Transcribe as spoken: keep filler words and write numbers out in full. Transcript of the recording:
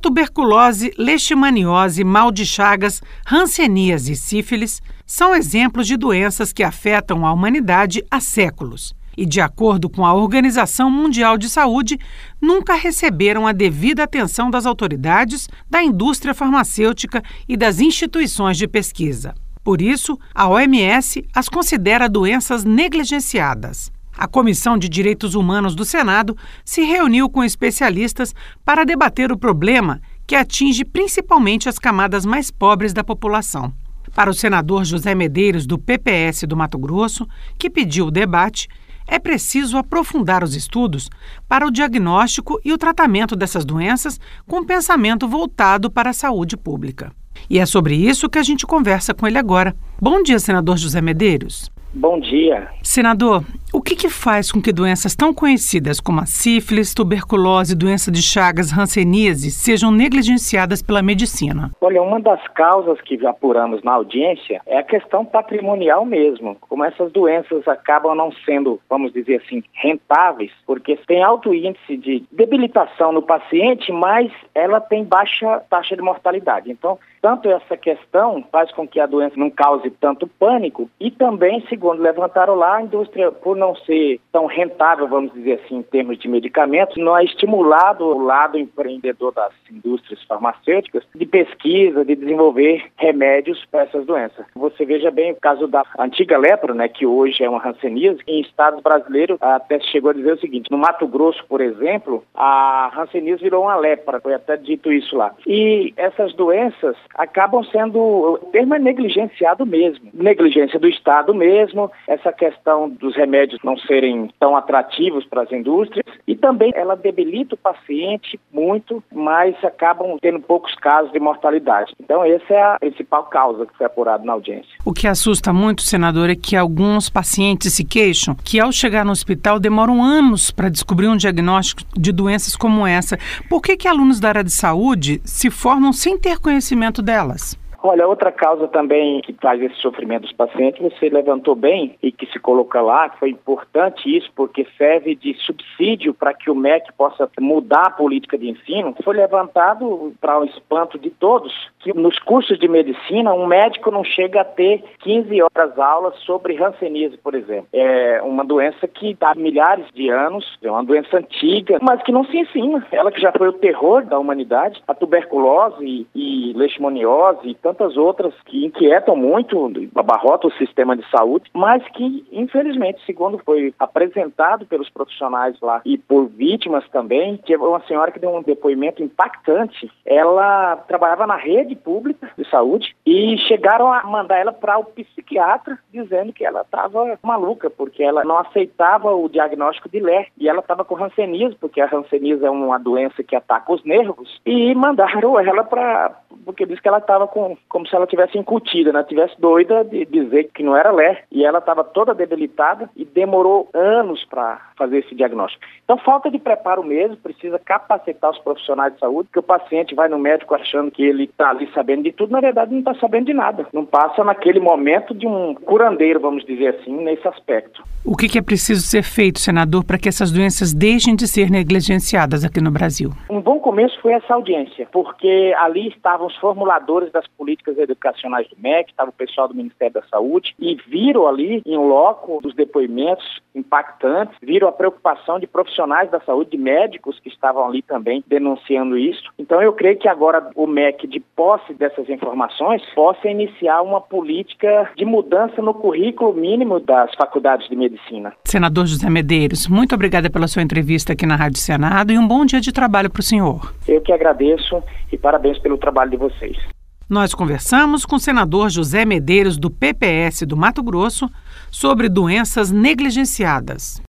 tuberculose, leishmaniose, mal de Chagas, hanseníase e sífilis são exemplos de doenças que afetam a humanidade há séculos e, de acordo com a Organização Mundial de Saúde, nunca receberam a devida atenção das autoridades, da indústria farmacêutica e das instituições de pesquisa. Por isso, a O M S as considera doenças negligenciadas. A Comissão de Direitos Humanos do Senado se reuniu com especialistas para debater o problema que atinge principalmente as camadas mais pobres da população. Para o senador José Medeiros, do P P S do Mato Grosso, que pediu o debate, é preciso aprofundar os estudos para o diagnóstico e o tratamento dessas doenças com pensamento voltado para a saúde pública. E é sobre isso que a gente conversa com ele agora. Bom dia, senador José Medeiros. Bom dia. Senador, o que, que faz com que doenças tão conhecidas como a sífilis, tuberculose, doença de Chagas, hanseníase sejam negligenciadas pela medicina? Olha, uma das causas que apuramos na audiência é a questão patrimonial mesmo. Como essas doenças acabam não sendo, vamos dizer assim, rentáveis, porque tem alto índice de debilitação no paciente, mas ela tem baixa taxa de mortalidade. Então, tanto essa questão faz com que a doença não cause tanto pânico e também, segundo levantaram lá, a indústria, por não ser tão rentável, vamos dizer assim, em termos de medicamentos, não é estimulado o lado empreendedor das indústrias farmacêuticas de pesquisa, de desenvolver remédios para essas doenças. Você veja bem o caso da antiga lepra, né, que hoje é uma hanseníase, em estados brasileiros até chegou a dizer o seguinte: no Mato Grosso, por exemplo, a hanseníase virou uma lepra, foi até dito isso lá. E essas doenças acabam sendo, o termo é negligenciado mesmo, negligência do Estado mesmo, essa questão dos remédios não serem tão atrativos para as indústrias e também ela debilita o paciente muito, mas acabam tendo poucos casos de mortalidade. Então essa é a principal causa que foi apurada na audiência. O que assusta muito, senador, é que alguns pacientes se queixam que ao chegar no hospital demoram anos para descobrir um diagnóstico de doenças como essa. Por que que alunos da área de saúde se formam sem ter conhecimento delas? Olha, outra causa também que traz esse sofrimento dos pacientes, você levantou bem e que se coloca lá, foi importante isso porque serve de subsídio para que o M E C possa mudar a política de ensino. Foi levantado, para o espanto de todos, que nos cursos de medicina um médico não chega a ter quinze horas aulas sobre hanseníase, por exemplo. É uma doença que há milhares de anos, é uma doença antiga, mas que não se ensina. Ela que já foi o terror da humanidade, a tuberculose e, e leishmaniose e tantas outras que inquietam muito, abarrotam o sistema de saúde, mas que, infelizmente, segundo foi apresentado pelos profissionais lá e por vítimas também, que uma senhora que deu um depoimento impactante, ela trabalhava na rede pública de saúde e chegaram a mandar ela para o psiquiatra dizendo que ela estava maluca, porque ela não aceitava o diagnóstico de L E R e ela estava com hanseníase, porque a hanseníase é uma doença que ataca os nervos, e mandaram ela para, porque diz que ela estava com como se ela tivesse incutida, né? Tivesse doida de dizer que não era L E R, e ela estava toda debilitada e demorou anos para fazer esse diagnóstico. Então, falta de preparo mesmo, precisa capacitar os profissionais de saúde, que o paciente vai no médico achando que ele está ali sabendo de tudo, na verdade não está sabendo de nada. Não passa naquele momento de um curandeiro, vamos dizer assim, nesse aspecto. O que, que é preciso ser feito, senador, para que essas doenças deixem de ser negligenciadas aqui no Brasil? Um bom começo foi essa audiência, porque ali estavam os formuladores das políticas educacionais do M E C, estava o pessoal do Ministério da Saúde, e viram ali, em loco, os depoimentos impactantes, viram a preocupação de profissionais da saúde, de médicos que estavam ali também denunciando isso. Então eu creio que agora o M E C, de posse dessas informações, possa iniciar uma política de mudança no currículo mínimo das faculdades de medicina. Senador José Medeiros, muito obrigada pela sua entrevista aqui na Rádio Senado e um bom dia de trabalho para o senhor. Eu que agradeço e parabéns pelo trabalho de vocês. Nós conversamos com o senador José Medeiros, do P P S do Mato Grosso, sobre doenças negligenciadas.